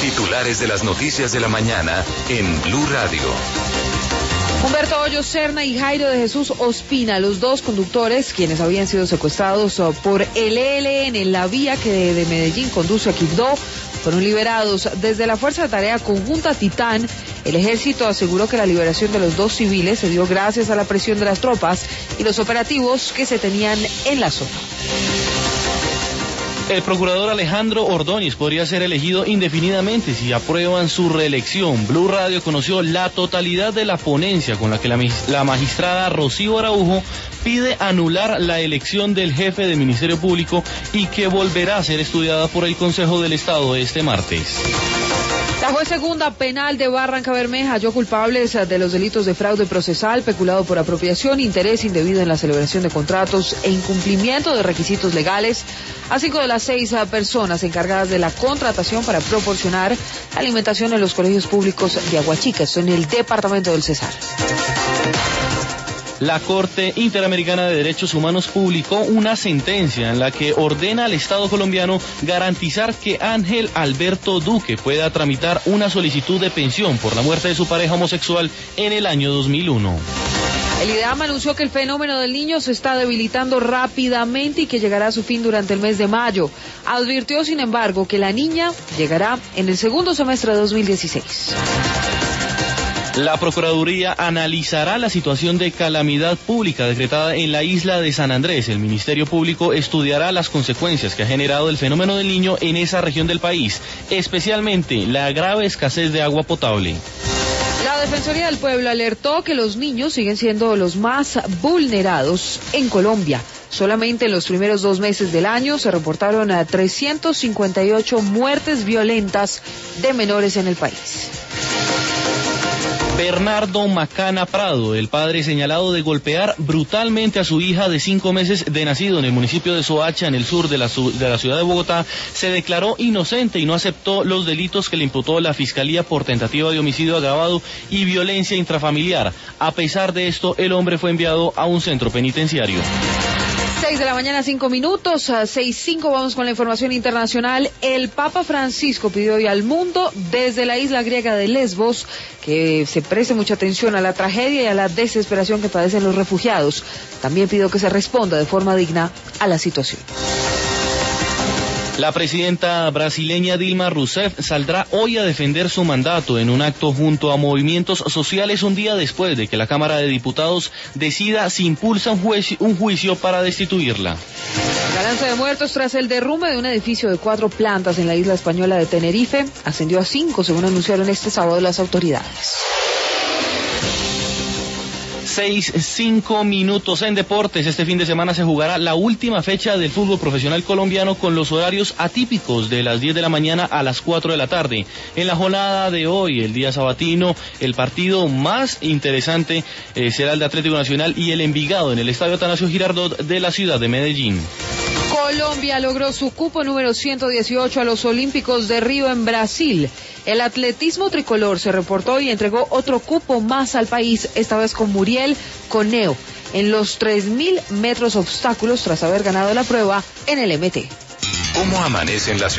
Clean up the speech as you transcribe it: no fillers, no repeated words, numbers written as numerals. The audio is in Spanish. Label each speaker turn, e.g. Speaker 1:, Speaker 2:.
Speaker 1: Titulares de las noticias de la mañana en Blue Radio.
Speaker 2: Humberto Hoyos Serna y Jairo de Jesús Ospina, los dos conductores, quienes habían sido secuestrados por el ELN en la vía que de Medellín conduce a Quibdó, fueron liberados. Desde la Fuerza de Tarea Conjunta Titán, el ejército aseguró que la liberación de los dos civiles se dio gracias a la presión de las tropas y los operativos que se tenían en la zona.
Speaker 3: El procurador Alejandro Ordóñez podría ser elegido indefinidamente si aprueban su reelección. Blue Radio conoció la totalidad de la ponencia con la que la magistrada Rocío Araujo pide anular la elección del jefe del Ministerio Público y que volverá a ser estudiada por el Consejo del Estado este martes.
Speaker 2: La juez segunda penal de Barranca Bermeja halló culpables de los delitos de fraude procesal, peculado por apropiación, interés indebido en la celebración de contratos e incumplimiento de requisitos legales a 5 de las 6 personas encargadas de la contratación para proporcionar alimentación en los colegios públicos de Aguachica, esto en el departamento del Cesar.
Speaker 3: La Corte Interamericana de Derechos Humanos publicó una sentencia en la que ordena al Estado colombiano garantizar que Ángel Alberto Duque pueda tramitar una solicitud de pensión por la muerte de su pareja homosexual en el año 2001.
Speaker 2: El IDEAM anunció que el fenómeno del niño se está debilitando rápidamente y que llegará a su fin durante el mes de mayo. Advirtió, sin embargo, que la niña llegará en el segundo semestre de 2016.
Speaker 3: La Procuraduría analizará la situación de calamidad pública decretada en la isla de San Andrés. El Ministerio Público estudiará las consecuencias que ha generado el fenómeno del niño en esa región del país, especialmente la grave escasez de agua potable.
Speaker 2: La Defensoría del Pueblo alertó que los niños siguen siendo los más vulnerados en Colombia. Solamente en los primeros 2 meses del año se reportaron 358 muertes violentas de menores en el país.
Speaker 3: Bernardo Macana Prado, el padre señalado de golpear brutalmente a su hija de 5 meses de nacido en el municipio de Soacha, en el sur de la ciudad de Bogotá, se declaró inocente y no aceptó los delitos que le imputó la Fiscalía por tentativa de homicidio agravado y violencia intrafamiliar. A pesar de esto, el hombre fue enviado a un centro penitenciario.
Speaker 2: 6 de la mañana, 5 minutos, 6:05, vamos con la información internacional. El Papa Francisco pidió hoy al mundo, desde la isla griega de Lesbos, que se preste mucha atención a la tragedia y a la desesperación que padecen los refugiados. También pidió que se responda de forma digna a la situación.
Speaker 3: La presidenta brasileña Dilma Rousseff saldrá hoy a defender su mandato en un acto junto a movimientos sociales un día después de que la Cámara de Diputados decida si impulsa un juicio para destituirla.
Speaker 2: Balance de muertos tras el derrumbe de un edificio de 4 plantas en la isla española de Tenerife ascendió a 5, según anunciaron este sábado las autoridades.
Speaker 3: 6:05 minutos en deportes. Este fin de semana se jugará la última fecha del fútbol profesional colombiano con los horarios atípicos de las 10 de la mañana a las 4 de la tarde. En la jornada de hoy, el día sabatino, el partido más interesante será el de Atlético Nacional y el Envigado en el Estadio Atanasio Girardot de la ciudad de Medellín.
Speaker 2: Colombia logró su cupo número 118 a los Olímpicos de Río en Brasil. El atletismo tricolor se reportó y entregó otro cupo más al país, esta vez con Muriel Coneo, en los 3.000 metros obstáculos tras haber ganado la prueba en el MT.
Speaker 1: ¿Cómo amanece en la ciudad?